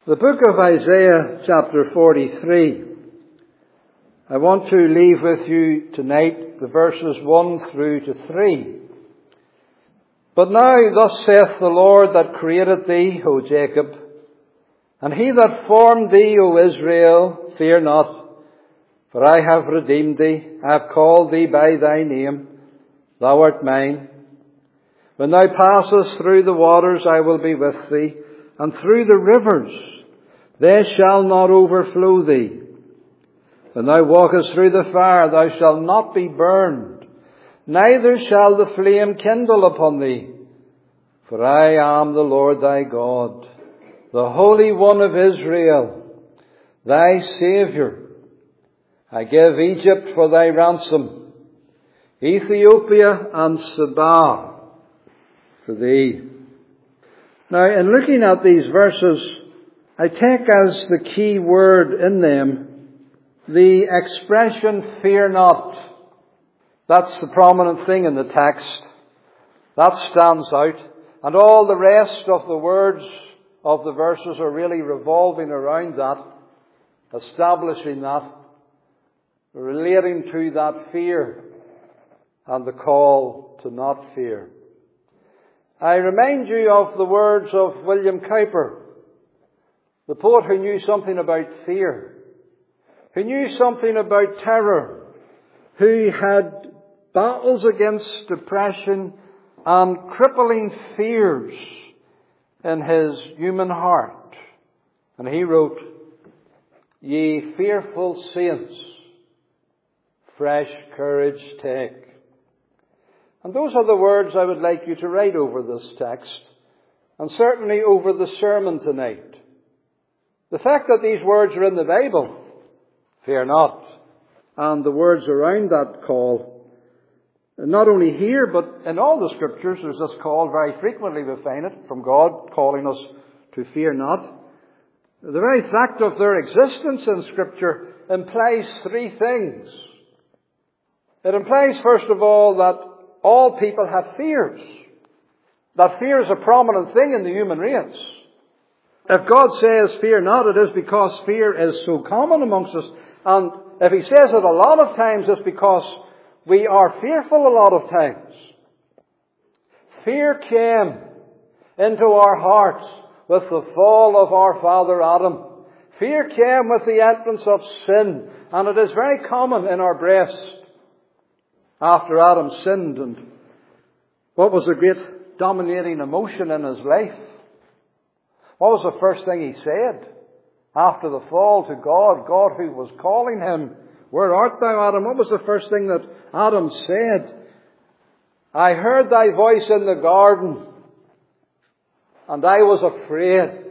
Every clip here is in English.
The book of Isaiah, chapter 43. I want to leave with you tonight the verses 1 through to 3. But now thus saith the Lord that created thee, O Jacob, and he that formed thee, O Israel, fear not, for I have redeemed thee, I have called thee by thy name, thou art mine. When thou passest through the waters, I will be with thee, and through the rivers, they shall not overflow thee. When thou walkest through the fire, thou shalt not be burned, neither shall the flame kindle upon thee. For I am the Lord thy God, the Holy One of Israel, thy Saviour. I give Egypt for thy ransom, Ethiopia and Seba for thee. Now, in looking at these verses, I take as the key word in them the expression, fear not. That's the prominent thing in the text. That stands out. And all the rest of the words of the verses are really revolving around that, establishing that, relating to that fear and the call to not fear. I remind you of the words of William Cowper, the poet who knew something about fear, who knew something about terror, who had battles against depression and crippling fears in his human heart. And he wrote, "Ye fearful saints, fresh courage take." And those are the words I would like you to write over this text, and certainly over the sermon tonight. The fact that these words are in the Bible, fear not, and the words around that call, not only here, but in all the Scriptures, there's this call very frequently. We find it from God calling us to fear not. The very fact of their existence in Scripture implies three things. It implies, first of all, that all people have fears. That fear is a prominent thing in the human race. If God says fear not, it is because fear is so common amongst us. And if He says it a lot of times, it's because we are fearful a lot of times. Fear came into our hearts with the fall of our father Adam. Fear came with the entrance of sin, and it is very common in our breast after Adam sinned. And what was the great dominating emotion in his life? What was the first thing he said after the fall to God? God who was calling him, "Where art thou, Adam?" What was the first thing that Adam said? "I heard thy voice in the garden, and I was afraid."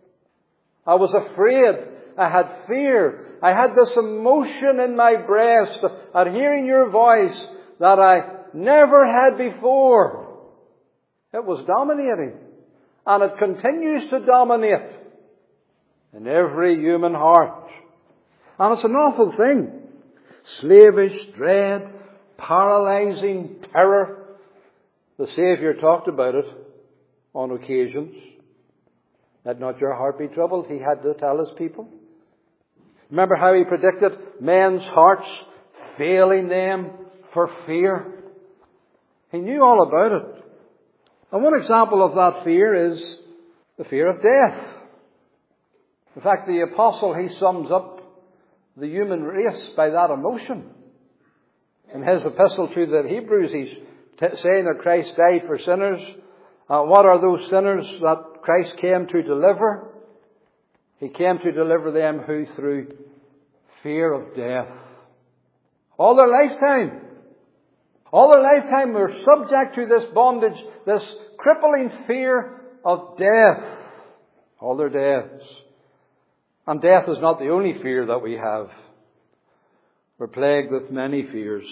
I was afraid. I had fear. I had this emotion in my breast at hearing your voice that I never had before. It was dominating. And it continues to dominate in every human heart. And it's an awful thing. Slavish dread, paralyzing terror. The Saviour talked about it on occasions. Let not your heart be troubled, He had to tell His people. Remember how He predicted men's hearts failing them for fear? He knew all about it. And one example of that fear is the fear of death. In fact, the apostle, he sums up the human race by that emotion. In his epistle to the Hebrews, he's saying that Christ died for sinners. What are those sinners that Christ came to deliver? He came to deliver them who through fear of death. All their lifetime we're subject to this bondage, this crippling fear of death. All their deaths. And death is not the only fear that we have. We're plagued with many fears.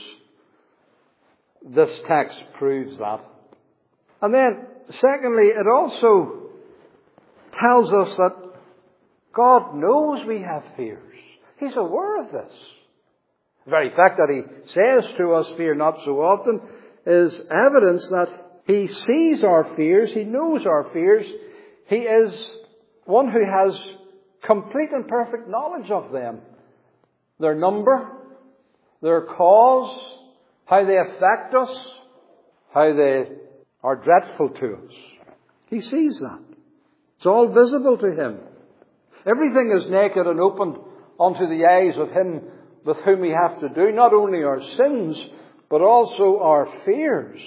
This text proves that. And then, secondly, it also tells us that God knows we have fears. He's aware of this. The very fact that He says to us, fear not so often, is evidence that He sees our fears, He knows our fears. He is one who has complete and perfect knowledge of them. Their number, their cause, how they affect us, how they are dreadful to us. He sees that. It's all visible to Him. Everything is naked and open unto the eyes of Him with whom we have to do, not only our sins, but also our fears.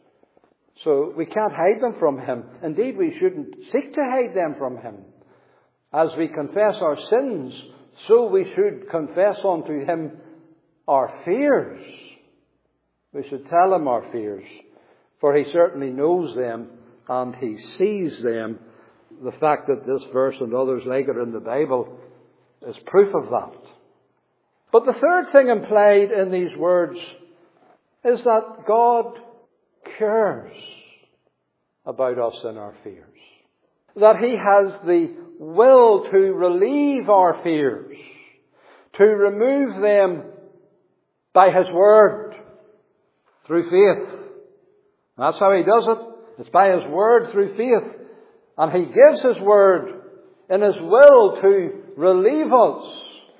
So we can't hide them from Him. Indeed, we shouldn't seek to hide them from Him. As we confess our sins, so we should confess unto Him our fears. We should tell Him our fears, for He certainly knows them and He sees them. The fact that this verse and others like it in the Bible is proof of that. But the third thing implied in these words is that God cares about us in our fears. That He has the will to relieve our fears, to remove them by His Word, through faith. That's how He does it. It's by His Word, through faith. And He gives His Word in His will to relieve us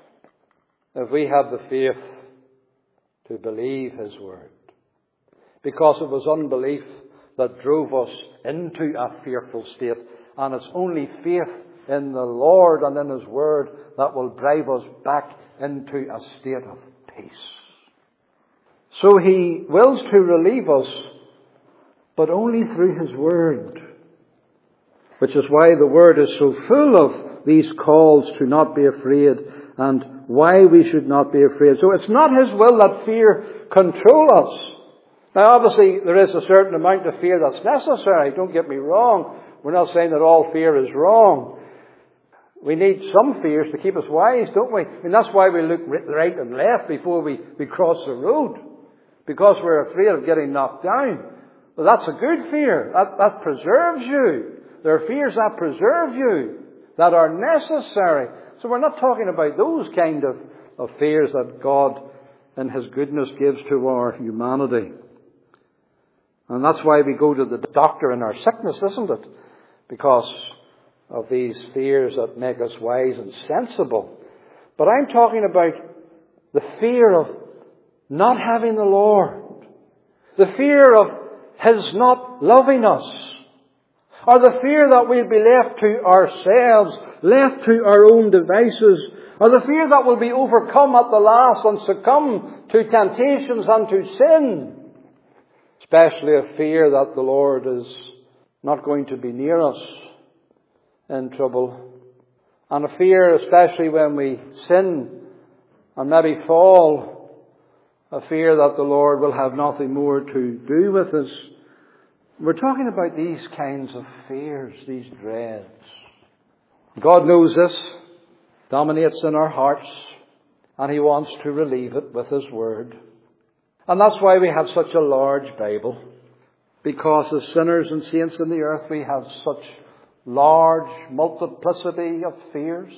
if we have the faith to believe His Word. Because it was unbelief that drove us into a fearful state. And it's only faith in the Lord and in His Word that will drive us back into a state of peace. So He wills to relieve us, but only through His Word. Which is why the Word is so full of these calls to not be afraid and why we should not be afraid. So it's not His will that fear control us. Now obviously there is a certain amount of fear that's necessary. Don't get me wrong. We're not saying that all fear is wrong. We need some fears to keep us wise, don't we? I mean, that's why we look right and left before we cross the road. Because we're afraid of getting knocked down. Well, that's a good fear. That preserves you. There are fears that preserve you, that are necessary. So we're not talking about those kind of fears that God in His goodness gives to our humanity. And that's why we go to the doctor in our sickness, isn't it? Because of these fears that make us wise and sensible. But I'm talking about the fear of not having the Lord. The fear of His not loving us. Or the fear that we'll be left to ourselves, left to our own devices. Or the fear that we'll be overcome at the last and succumb to temptations and to sin. Especially a fear that the Lord is not going to be near us in trouble. And a fear, especially when we sin and maybe fall, a fear that the Lord will have nothing more to do with us. We're talking about these kinds of fears, these dreads. God knows this, dominates in our hearts, and He wants to relieve it with His Word. And that's why we have such a large Bible. Because as sinners and saints in the earth, we have such large multiplicity of fears.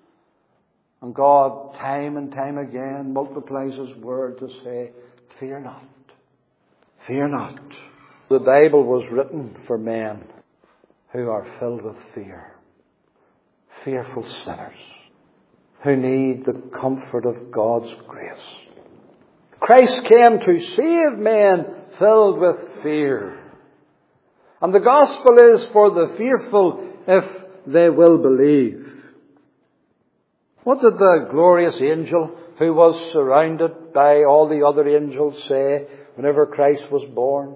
And God, time and time again, multiplies His Word to say, fear not. Fear not. The Bible was written for men who are filled with fear. Fearful sinners who need the comfort of God's grace. Christ came to save men filled with fear. And the gospel is for the fearful if they will believe. What did the glorious angel who was surrounded by all the other angels say whenever Christ was born?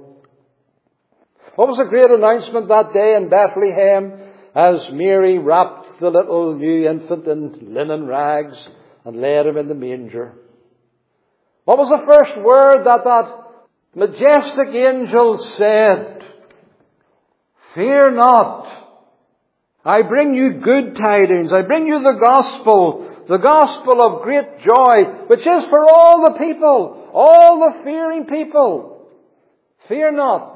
What was the great announcement that day in Bethlehem as Mary wrapped the little new infant in linen rags and laid Him in the manger? What was the first word that majestic angel said? Fear not. I bring you good tidings. I bring you the gospel of great joy, which is for all the people, all the fearing people. Fear not.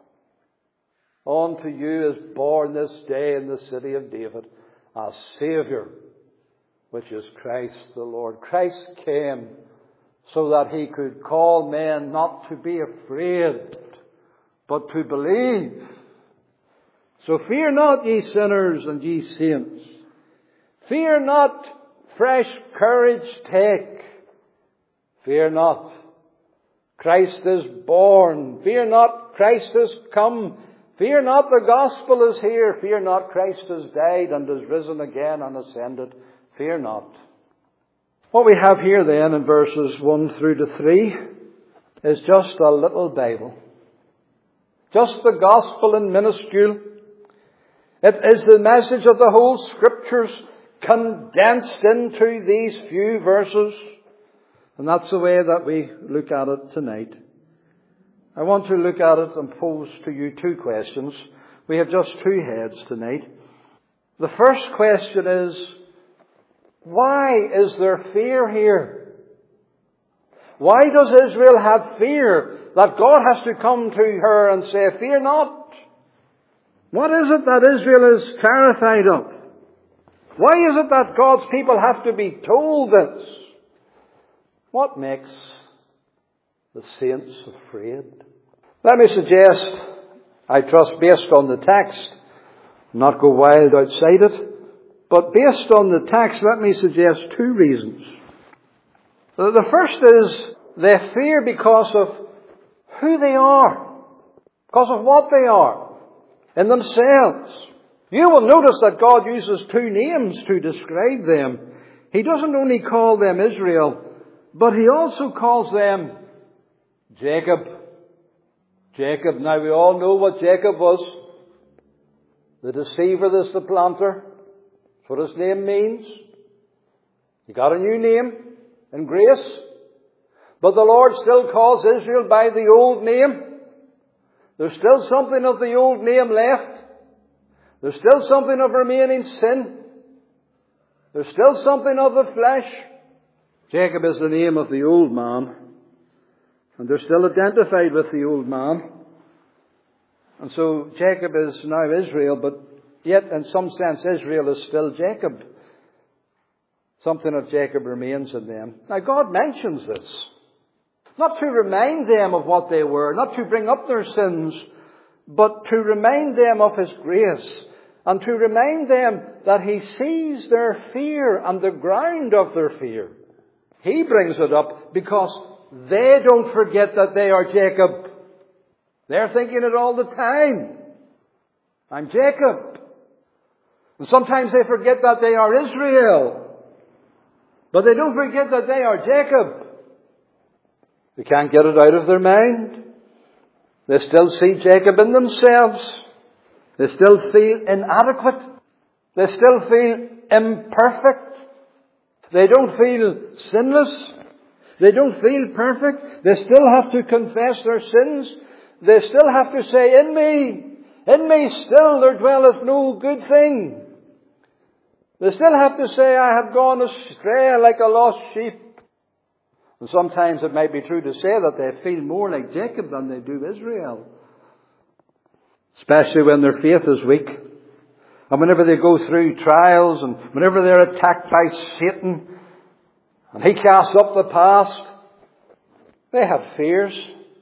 Unto you is born this day in the city of David a Saviour, which is Christ the Lord. Christ came so that He could call men not to be afraid, but to believe. So fear not, ye sinners and ye saints. Fear not, fresh courage take. Fear not, Christ is born. Fear not, Christ has come. Fear not, the gospel is here. Fear not, Christ has died and is risen again and ascended. Fear not. What we have here then in verses 1 through to 3 is just a little Bible. Just the gospel in minuscule. It is the message of the whole Scriptures condensed into these few verses. And that's the way that we look at it tonight. I want to look at it and pose to you two questions. We have just two heads tonight. The first question is, why is there fear here? Why does Israel have fear that God has to come to her and say, fear not? What is it that Israel is terrified of? Why is it that God's people have to be told this? What makes the saints afraid? Let me suggest, I trust based on the text, not go wild outside it, but based on the text, let me suggest two reasons. The first is they fear because of who they are, because of what they are in themselves. You will notice that God uses two names to describe them. He doesn't only call them Israel, but He also calls them Jacob. Jacob. Now we all know what Jacob was. The deceiver, the supplanter. That's what his name means. He got a new name in grace. But the Lord still calls Israel by the old name. There's still something of the old name left. There's still something of remaining sin. There's still something of the flesh. Jacob is the name of the old man. And they're still identified with the old man. And so Jacob is now Israel, but yet in some sense Israel is still Jacob. Something of Jacob remains in them. Now God mentions this. Not to remind them of what they were, not to bring up their sins, but to remind them of His grace. And to remind them that He sees their fear and the ground of their fear. He brings it up because they don't forget that they are Jacob. They're thinking it all the time. I'm Jacob. And sometimes they forget that they are Israel. But they don't forget that they are Jacob. They can't get it out of their mind. They still see Jacob in themselves. They still feel inadequate. They still feel imperfect. They don't feel sinless. They don't feel perfect. They still have to confess their sins. They still have to say, in me still there dwelleth no good thing. They still have to say, I have gone astray like a lost sheep. And sometimes it might be true to say that they feel more like Jacob than they do Israel. Especially when their faith is weak. And whenever they go through trials and whenever they're attacked by Satan and he casts up the past, they have fears.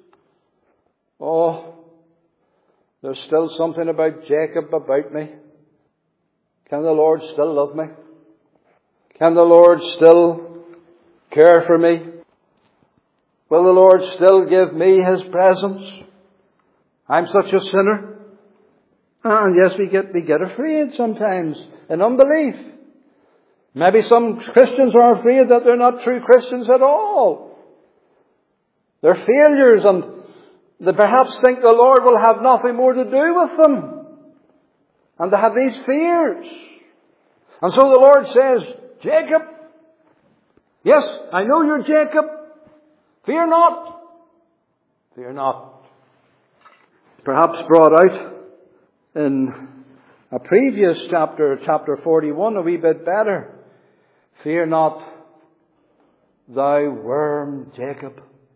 Oh, there's still something about Jacob about me. Can the Lord still love me? Can the Lord still care for me? Will the Lord still give me His presence? I'm such a sinner. And yes, we get afraid sometimes in unbelief. Maybe some Christians are afraid that they're not true Christians at all. They're failures and they perhaps think the Lord will have nothing more to do with them. And they have these fears. And so the Lord says, Jacob, yes, I know you're Jacob. Fear not. Fear not. Perhaps brought out in a previous chapter, chapter 41, a wee bit better. Fear not, thou worm Jacob.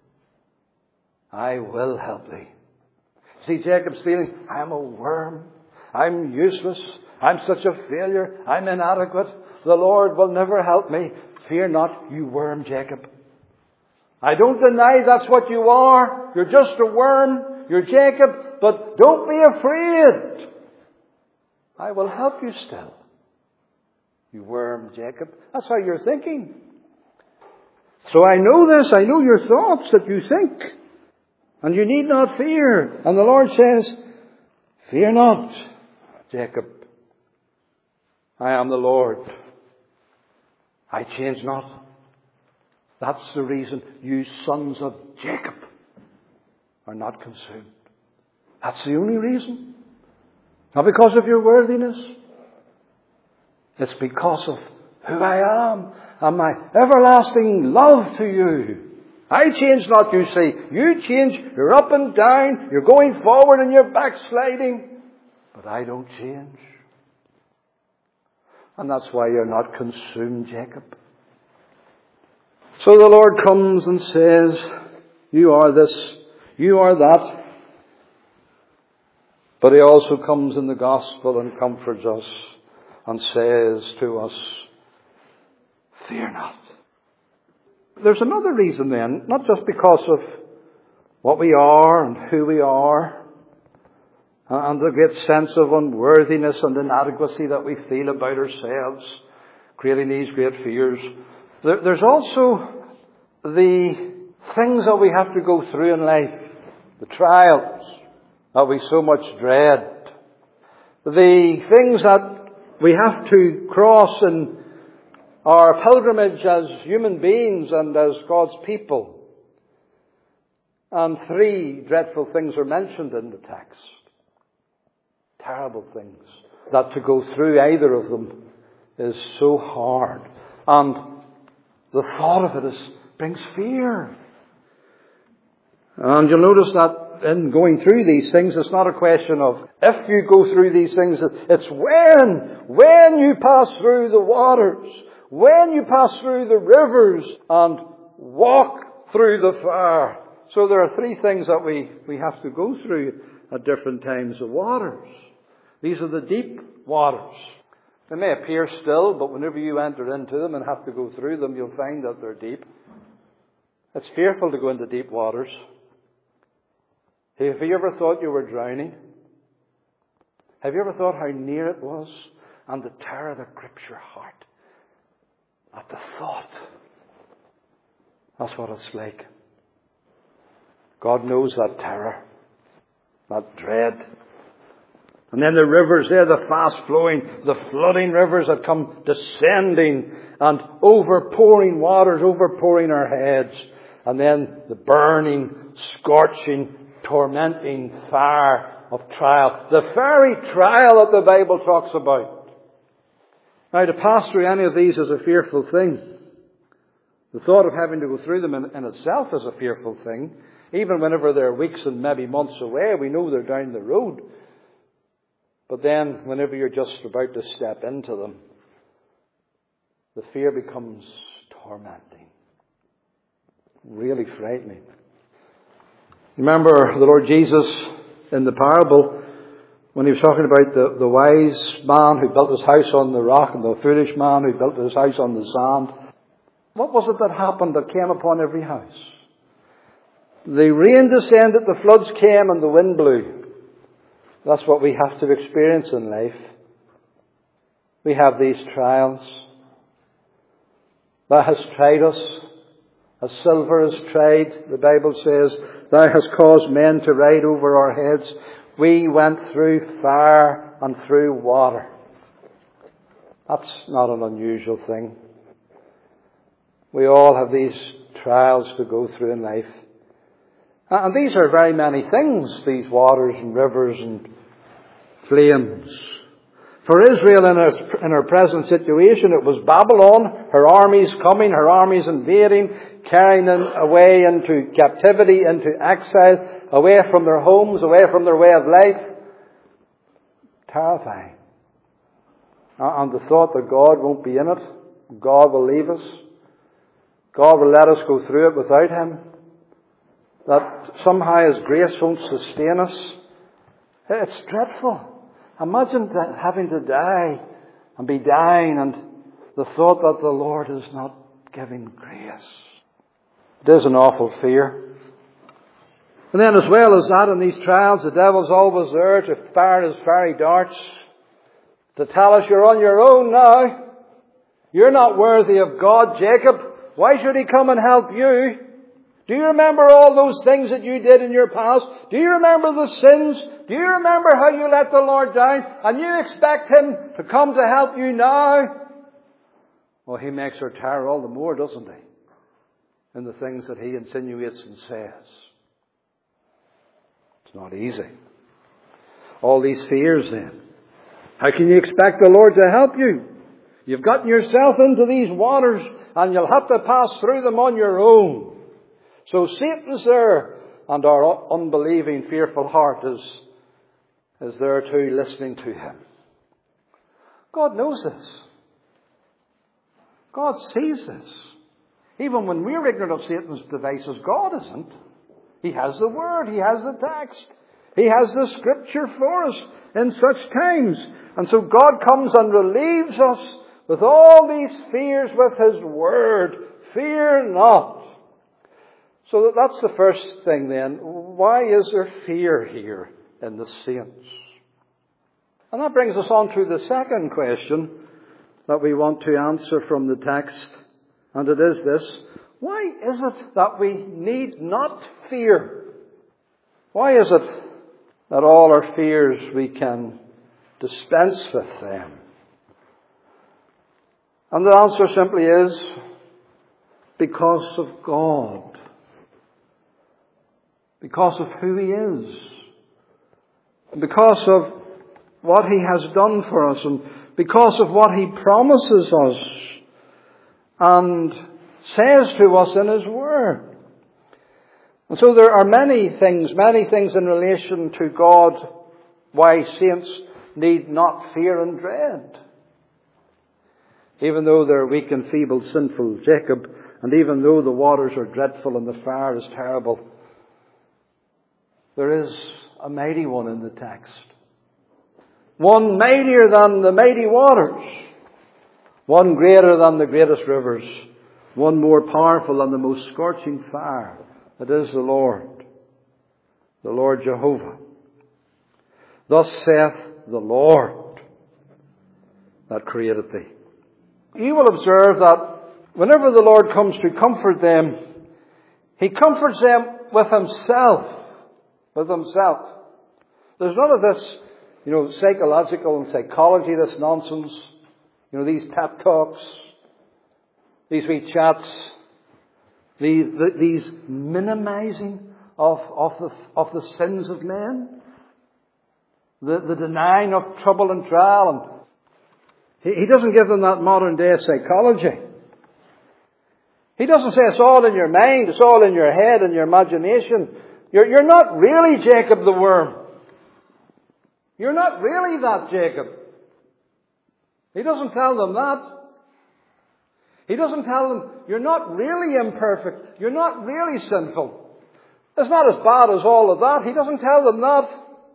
I will help thee. See Jacob's feeling, I'm a worm. I'm useless. I'm such a failure. I'm inadequate. The Lord will never help me. Fear not, you worm Jacob. I don't deny that's what you are. You're just a worm. You're Jacob. But don't be afraid. I will help you still. you worm, Jacob. That's how you're thinking. So I know this. I know your thoughts that you think. And you need not fear. And the Lord says, fear not, Jacob. I am the Lord. I change not. That's the reason you sons of Jacob are not consumed. That's the only reason. Not because of your worthiness. It's because of who I am and my everlasting love to you. I change not, you say. You change. You're up and down. You're going forward and you're backsliding. But I don't change. And that's why you're not consumed, Jacob. So the Lord comes and says, you are this, you are that. But He also comes in the gospel and comforts us and says to us, fear not. There's another reason then, not just because of what we are and who we are, and the great sense of unworthiness and inadequacy that we feel about ourselves, creating these great fears. There's also the things that we have to go through in life, the trials that we so much dread, the things that we have to cross in our pilgrimage as human beings and as God's people. And 3 dreadful things are mentioned in the text. Terrible things. That to go through either of them is so hard. And the thought of it brings fear. And you'll notice that in going through these things, it's not a question of if you go through these things, it's when you pass through the waters, when you pass through the rivers and walk through the fire. So there are 3 things that we have to go through at different times of waters. These are the deep waters. They may appear still, but whenever you enter into them and have to go through them, you'll find that they're deep. It's fearful to go into deep waters. Have you ever thought you were drowning? Have you ever thought how near it was? And the terror that grips your heart at the thought. That's what it's like. God knows that terror, that dread. And then the rivers, they're the fast-flowing, the flooding rivers that come descending and overpouring waters, overpouring our heads. And then the burning, scorching, tormenting fire of trial. The very trial that the Bible talks about. Now, to pass through any of these is a fearful thing. The thought of having to go through them in itself is a fearful thing. Even whenever they're weeks and maybe months away, we know they're down the road. But then, whenever you're just about to step into them, the fear becomes tormenting. Really frightening. Remember the Lord Jesus in the parable, when He was talking about the wise man who built his house on the rock and the foolish man who built his house on the sand. What was it that happened that came upon every house? The rain descended, the floods came, and the wind blew. That's what we have to experience in life. We have these trials. Thou hast tried us, as silver is tried. The Bible says, Thou hast caused men to ride over our heads. We went through fire and through water. That's not an unusual thing. We all have these trials to go through in life. And these are very many things, these waters and rivers and flames. For Israel in her present situation, it was Babylon, her armies coming, her armies invading, carrying them away into captivity, into exile, away from their homes, away from their way of life. Terrifying. And the thought that God won't be in it, God will leave us, God will let us go through it without Him, that somehow His grace won't sustain us. It's dreadful. Imagine having to die and be dying and the thought that the Lord is not giving grace. It is an awful fear. And then as well as that, in these trials, the devil's always there to fire his fiery darts, to tell us you're on your own now. You're not worthy of God, Jacob. Why should He come and help you? Do you remember all those things that you did in your past? Do you remember the sins? Do you remember how you let the Lord down? And you expect Him to come to help you now? Well, He makes her tire all the more, doesn't He? In the things that He insinuates and says. It's not easy. All these fears then. How can you expect the Lord to help you? You've gotten yourself into these waters and you'll have to pass through them on your own. So Satan's there, and our unbelieving, fearful heart is there too, listening to him. God knows this. God sees this. Even when we're ignorant of Satan's devices, God isn't. He has the Word. He has the text. He has the Scripture for us in such times. And so God comes and relieves us with all these fears with His Word. Fear not. So that's the first thing then. Why is there fear here in the saints? And that brings us on to the second question that we want to answer from the text. And it is this: why is it that we need not fear? Why is it that all our fears we can dispense with them? And the answer simply is because of God. Because of who He is. Because of what He has done for us. And because of what He promises us and says to us in His Word. And so there are many things in relation to God why saints need not fear and dread. Even though they're weak and feeble, sinful Jacob, and even though the waters are dreadful and the fire is terrible, there is a mighty one in the text. One mightier than the mighty waters. One greater than the greatest rivers. One more powerful than the most scorching fire. It is the Lord Jehovah. Thus saith the Lord that created thee. You will observe that whenever the Lord comes to comfort them, He comforts them with Himself. With Himself. There's none of this, psychological and psychology, this nonsense. These pep talks, these wee chats, these minimizing of the sins of men, the denying of trouble and trial. And he doesn't give them that modern day psychology. He doesn't say it's all in your mind, it's all in your head and your imagination. You're not really Jacob the worm. You're not really that Jacob. He doesn't tell them that. He doesn't tell them, you're not really imperfect. You're not really sinful. It's not as bad as all of that. He doesn't tell them that.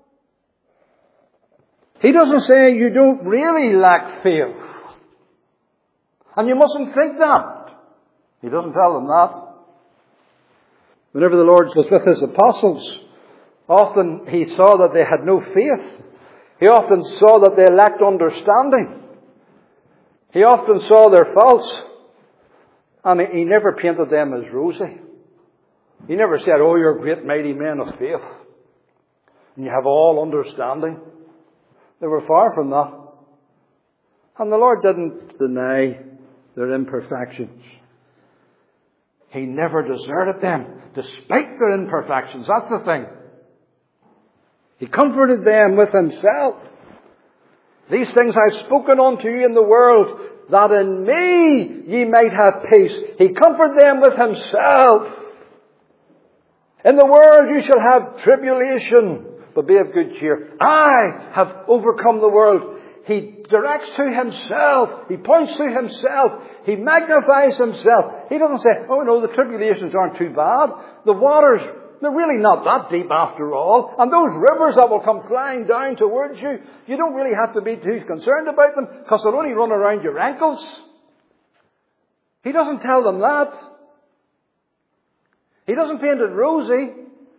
He doesn't say you don't really lack faith. And you mustn't think that. He doesn't tell them that. Whenever the Lord was with His apostles, often He saw that they had no faith. He often saw that they lacked understanding. He often saw their faults. And He never painted them as rosy. He never said, oh, you're great mighty men of faith. And you have all understanding. They were far from that. And the Lord didn't deny their imperfections. He never deserted them, despite their imperfections. That's the thing. He comforted them with Himself. These things I've spoken unto you in the world, that in me ye might have peace. He comforted them with Himself. In the world you shall have tribulation, but be of good cheer. I have overcome the world. He directs to Himself. He points to Himself. He magnifies Himself. He doesn't say, oh no, the tribulations aren't too bad. The waters, they're really not that deep after all. And those rivers that will come flying down towards you, you don't really have to be too concerned about them because they'll only run around your ankles. He doesn't tell them that. He doesn't paint it rosy.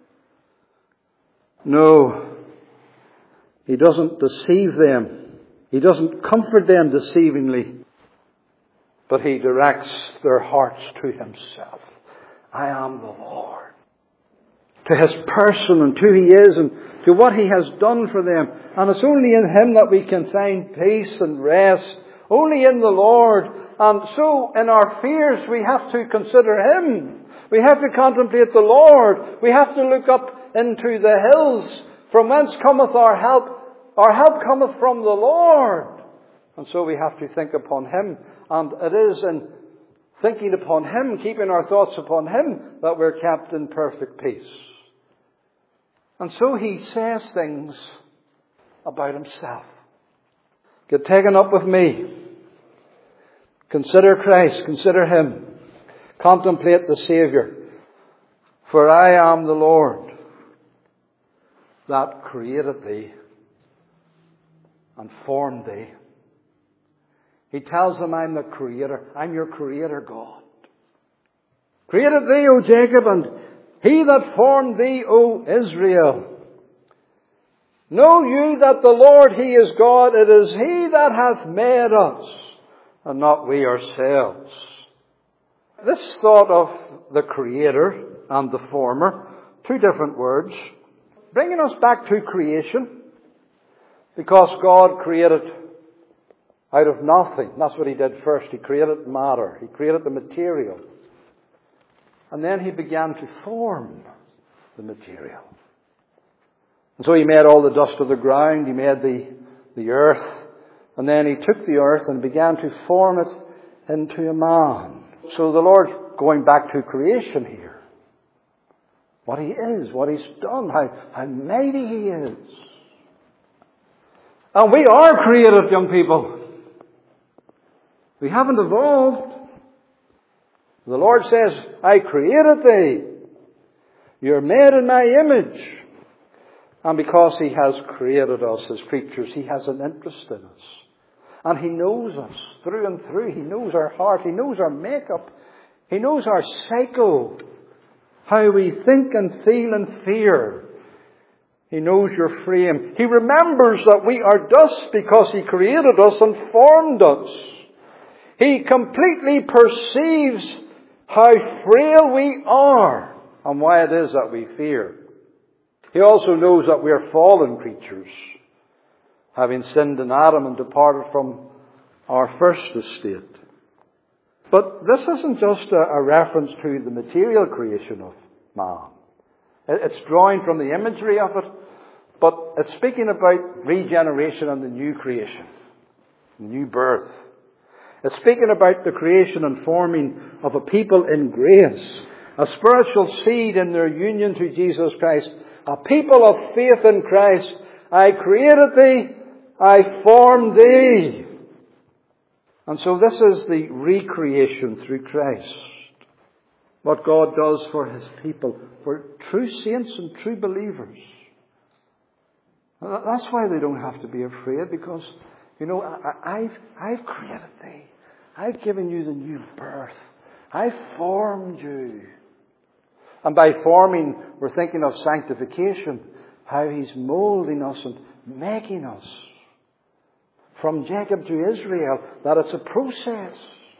No. He doesn't deceive them. He doesn't comfort them deceivingly. but He directs their hearts to Himself. I am the Lord. To His person and who He is and to what He has done for them. And it's only in Him that we can find peace and rest. Only in the Lord. And so in our fears we have to consider Him. We have to contemplate the Lord. We have to look up into the hills. From whence cometh our help? Our help cometh from the Lord. And so we have to think upon Him. And it is in thinking upon Him, keeping our thoughts upon Him, that we're kept in perfect peace. And so He says things about Himself. Get taken up with me. Consider Christ. Consider Him. Contemplate the Saviour. For I am the Lord that created thee and formed thee. He tells them, I'm the Creator. I'm your Creator God. Created thee, O Jacob, and He that formed thee, O Israel. Know you that the Lord, He is God. It is He that hath made us, and not we ourselves. This thought of the Creator and the Former, two different words, bringing us back to creation, because God created out of nothing. That's what He did first. He created matter. He created the material. And then He began to form the material. And so He made all the dust of the ground. He made the earth. And then He took the earth and began to form it into a man. So the Lord, going back to creation here, what He is, what He's done, how mighty He is. And we are creative, young people. We haven't evolved. The Lord says, I created thee. You're made in my image. And because He has created us as creatures, He has an interest in us. And He knows us through and through. He knows our heart. He knows our makeup. He knows our psycho. How we think and feel and fear. He knows your frame. He remembers that we are dust because He created us and formed us. He completely perceives how frail we are and why it is that we fear. He also knows that we are fallen creatures, having sinned in Adam and departed from our first estate. But this isn't just a reference to the material creation of man. It's drawing from the imagery of it, but it's speaking about regeneration and the new creation, new birth. It's speaking about the creation and forming of a people in grace, a spiritual seed in their union to Jesus Christ, a people of faith in Christ. I created thee, I formed thee. And so this is the recreation through Christ. What God does for His people, for true saints and true believers. That's why they don't have to be afraid, because, I've created thee. I've given you the new birth. I've formed you. And by forming, we're thinking of sanctification, how He's moulding us and making us. From Jacob to Israel, that it's a process.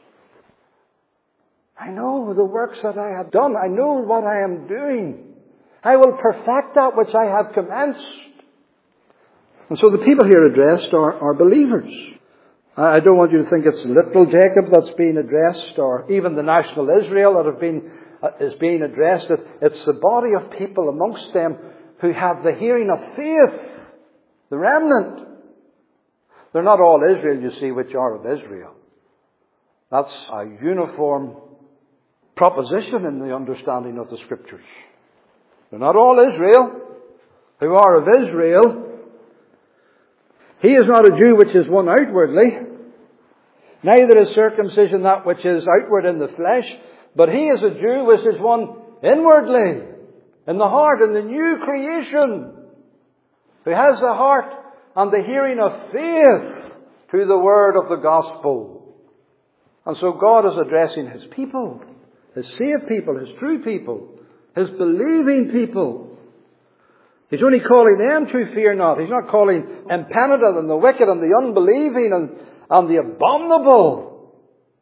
I know the works that I have done. I know what I am doing. I will perfect that which I have commenced. And so the people here addressed are believers. I don't want you to think it's little Jacob that's being addressed, or even the national Israel that is being addressed. It's the body of people amongst them who have the hearing of faith, the remnant. They're not all Israel, you see, which are of Israel. That's a uniform proposition in the understanding of the Scriptures. They're not all Israel who are of Israel. He is not a Jew which is one outwardly, neither is circumcision that which is outward in the flesh, but he is a Jew which is one inwardly, in the heart, in the new creation, who has the heart and the hearing of faith to the word of the gospel. And so God is addressing His people, His saved people, His true people, His believing people. He's only calling them to fear not. He's not calling impenitent and the wicked and the unbelieving and the abominable,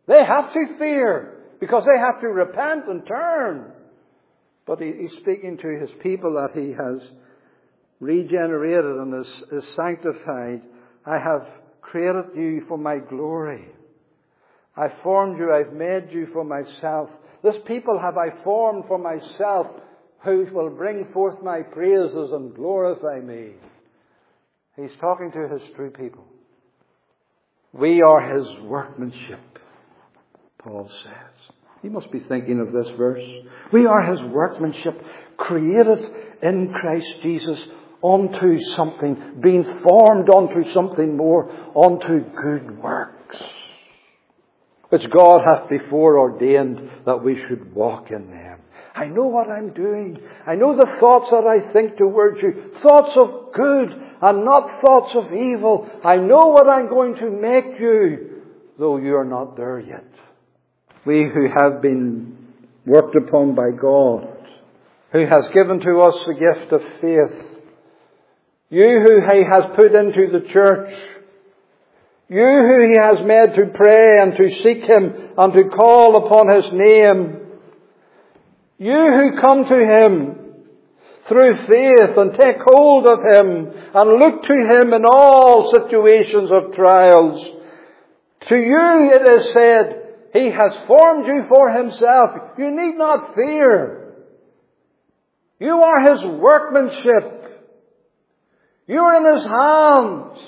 They have to fear because they have to repent and turn. But he's speaking to his people that he has regenerated and is sanctified. I have created you for my glory. I formed you, I've made you for myself. This people have I formed for myself, who will bring forth my praises and glorify me. He's talking to his true people. We are his workmanship, Paul says. He must be thinking of this verse. We are his workmanship, created in Christ Jesus unto something, being formed unto something more, unto good works, which God hath before ordained that we should walk in them. I know what I'm doing. I know the thoughts that I think towards you, thoughts of good and not thoughts of evil. I know what I'm going to make you, though you are not there yet. We who have been worked upon by God, who has given to us the gift of faith, you who he has put into the church, you who he has made to pray and to seek him and to call upon his name, you who come to him through faith and take hold of him and look to him in all situations of trials, to you it is said, he has formed you for himself. You need not fear. You are his workmanship. You are in his hands.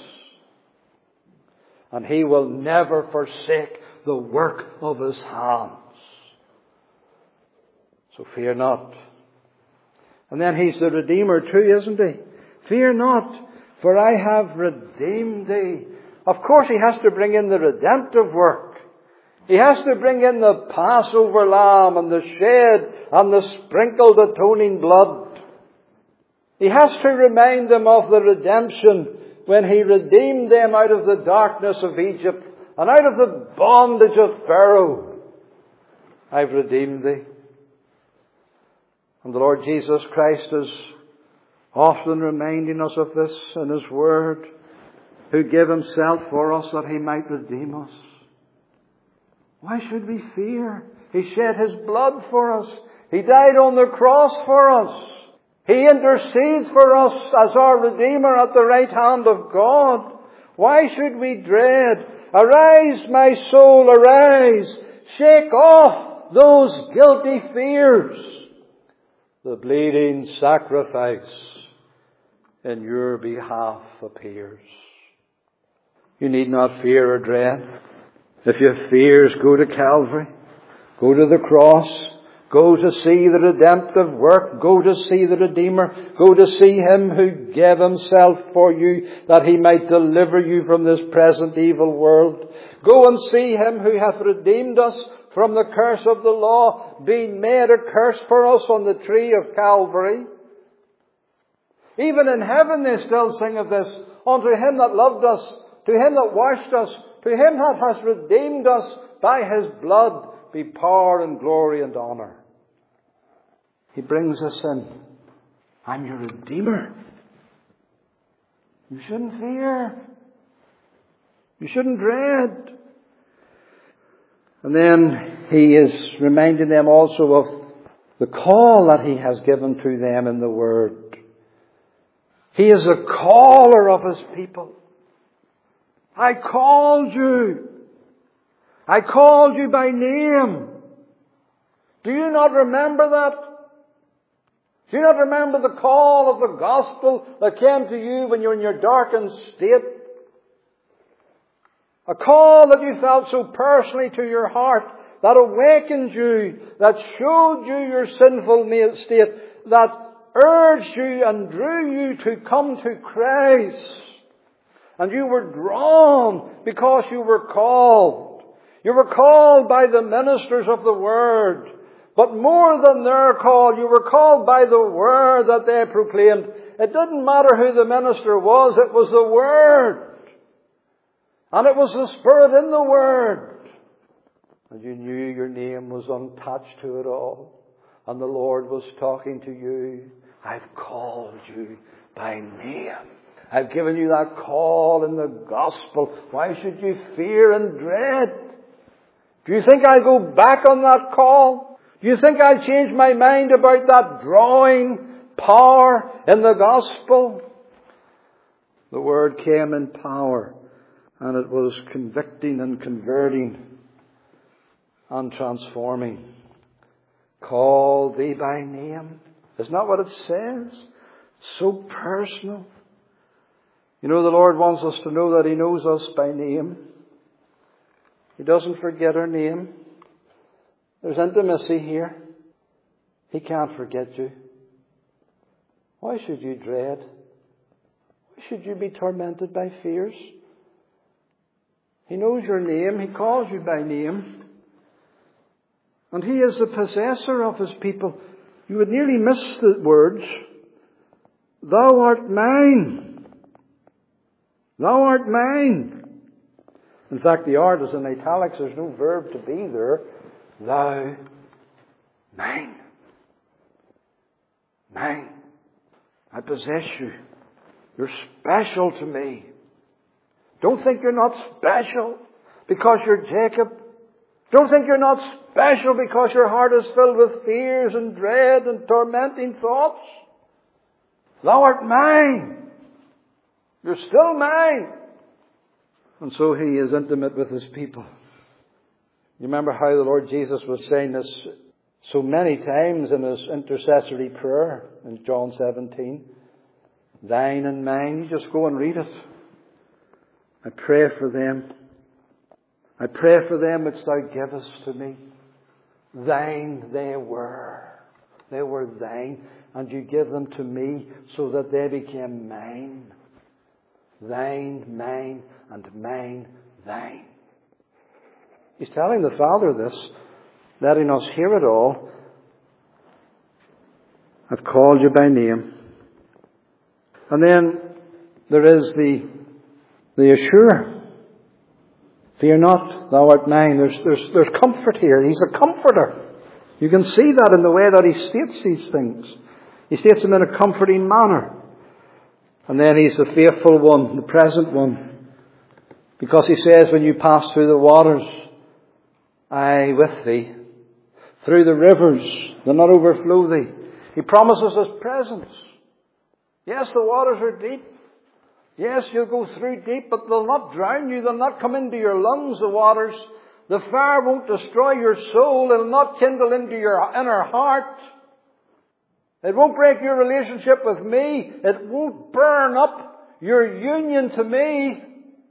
And he will never forsake the work of his hands. So fear not. And then he's the Redeemer too, isn't he? Fear not, for I have redeemed thee. Of course he has to bring in the redemptive work. He has to bring in the Passover lamb and the shed and the sprinkled atoning blood. He has to remind them of the redemption when he redeemed them out of the darkness of Egypt and out of the bondage of Pharaoh. I've redeemed thee. And the Lord Jesus Christ is often reminding us of this in his word, who gave himself for us that he might redeem us. Why should we fear? He shed his blood for us. He died on the cross for us. He intercedes for us as our Redeemer at the right hand of God. Why should we dread? Arise, my soul, arise. Shake off those guilty fears. The bleeding sacrifice in your behalf appears. You need not fear or dread. If you have fears, go to Calvary. Go to the cross. Go to see the redemptive work. Go to see the Redeemer. Go to see him who gave himself for you that he might deliver you from this present evil world. Go and see him who hath redeemed us from the curse of the law, being made a curse for us on the tree of Calvary. Even in heaven they still sing of this. Unto him that loved us, to him that washed us, to him that has redeemed us by his blood, be power and glory and honour. He brings us in. I'm your Redeemer. You shouldn't fear. You shouldn't dread. And then he is reminding them also of the call that he has given to them in the Word. He is a caller of his people. I called you. I called you by name. Do you not remember that? Do you not remember the call of the gospel that came to you when you were in your darkened state? A call that you felt so personally to your heart, that awakened you, that showed you your sinful state, that urged you and drew you to come to Christ. And you were drawn because you were called. You were called by the ministers of the Word. But more than their call, you were called by the Word that they proclaimed. It didn't matter who the minister was, it was the Word. And it was the Spirit in the Word. And you knew your name was unattached to it all. And the Lord was talking to you. I've called you by name. I've given you that call in the gospel. Why should you fear and dread? Do you think I'll go back on that call? Do you think I'll change my mind about that drawing power in the gospel? The word came in power, and it was convicting and converting and transforming. Call thee by name. Isn't that what it says? So personal. You know, the Lord wants us to know that He knows us by name. He doesn't forget our name. There's intimacy here. He can't forget you. Why should you dread? Why should you be tormented by fears? He knows your name. He calls you by name. And He is the possessor of His people. You would nearly miss the words, Thou art mine. Thou art mine. In fact, the art is in italics. There's no verb to be there. Thou, mine. Mine. I possess you. You're special to me. Don't think you're not special because you're Jacob. Don't think you're not special because your heart is filled with fears and dread and tormenting thoughts. Thou art mine. You're still mine. And so He is intimate with His people. You remember how the Lord Jesus was saying this so many times in His intercessory prayer in John 17. Thine and mine. You just go and read it. I pray for them. I pray for them which Thou givest to me. Thine they were. They were thine. And you give them to me so that they became mine. Thine, mine, and mine, thine. He's telling the Father this, letting us hear it all. I've called you by name. And then there is the assurer. Fear not, thou art mine. There's comfort here. He's a comforter. You can see that in the way that He states these things. He states them in a comforting manner. And then He's the faithful one, the present one. Because He says, when you pass through the waters, I with thee. Through the rivers, they'll not overflow thee. He promises His presence. Yes, the waters are deep. Yes, you'll go through deep, but they'll not drown you. They'll not come into your lungs, the waters. The fire won't destroy your soul. It'll not kindle into your inner heart. It won't break your relationship with me. It won't burn up your union to me.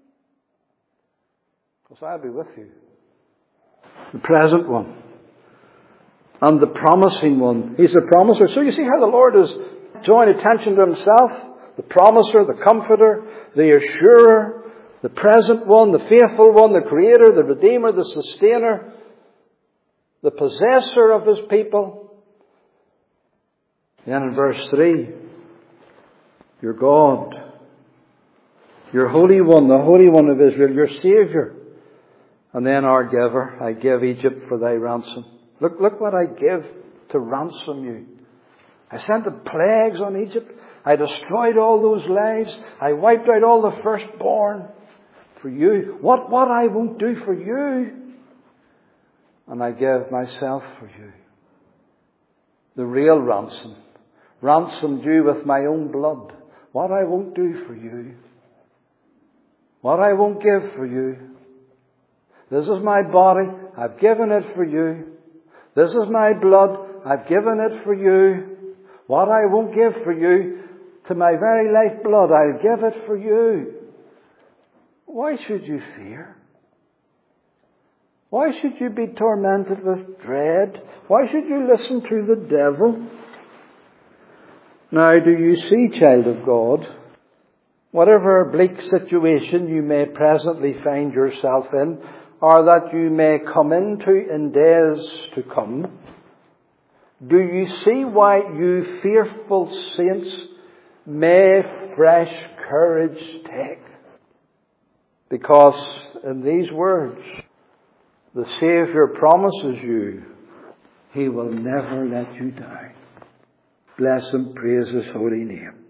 Because I'll be with you. The present one. And the promising one. He's the promiser. So you see how the Lord is drawing attention to Himself. The promiser, the comforter, the assurer, the present one, the faithful one, the creator, the redeemer, the sustainer, the possessor of His people. Then in verse 3, your God, your Holy One, the Holy One of Israel, your Saviour. And then our giver, I give Egypt for thy ransom. Look what I give to ransom you. I sent the plagues on Egypt. I destroyed all those lives. I wiped out all the firstborn for you. What I won't do for you. And I give myself for you. The real ransom. Ransomed you with my own blood. What I won't do for you. What I won't give for you. This is my body. I've given it for you. This is my blood. I've given it for you. What I won't give for you, to my very life blood, I'll give it for you. Why should you fear? Why should you be tormented with dread? Why should you listen to the devil? Now, do you see, child of God, whatever bleak situation you may presently find yourself in, or that you may come into in days to come, do you see why you fearful saints may fresh courage take? Because in these words, the Saviour promises you He will never let you down. Bless and praise His holy name.